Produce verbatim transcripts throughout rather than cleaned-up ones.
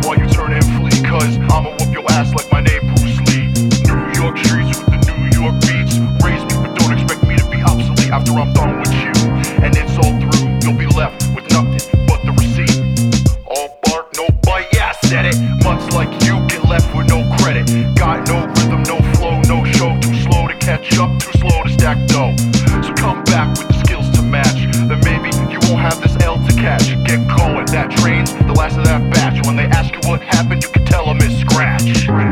while you turn and flee, cause I'ma whoop your ass like my name Bruce Lee. New York streets with the New York beats. Raise me, but don't expect me to be obsolete after I'm done with you. And it's all through, you'll be left with nothing but the receipt. All bark, no bite, yeah, I said it. Much like you, get left with no credit. Got no rhythm, no flow, no show. Too slow to catch up, too slow to stack dough. So come back with the skills to match. Then maybe you won't have this L to catch. Get going, that train's the last of that batch. When they ask you what happened, you can tell them it's scratch.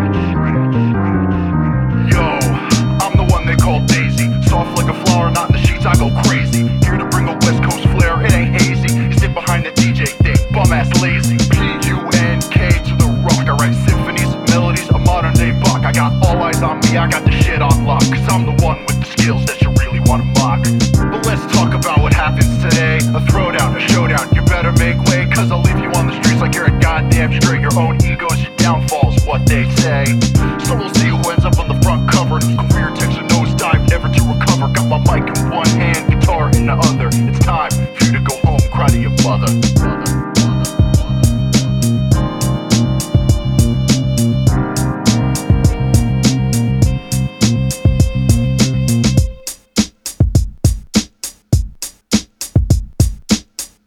Yo, I'm the one they call Daisy. Soft like a flower, not in the sheets, I go crazy. Here to bring a West Coast flair, it ain't hazy. You sit behind the D J thing, bum ass lazy. P U N K to the rock. I write symphonies, melodies, a modern day buck. I got all eyes on me, I got the shit on lock. Cause I'm the one with the skills that you really wanna mock. But let's talk about what happens today. A throwdown, a showdown, you better make way. Cause I'll leave you on the streets like you're a goddamn straight. Your own ego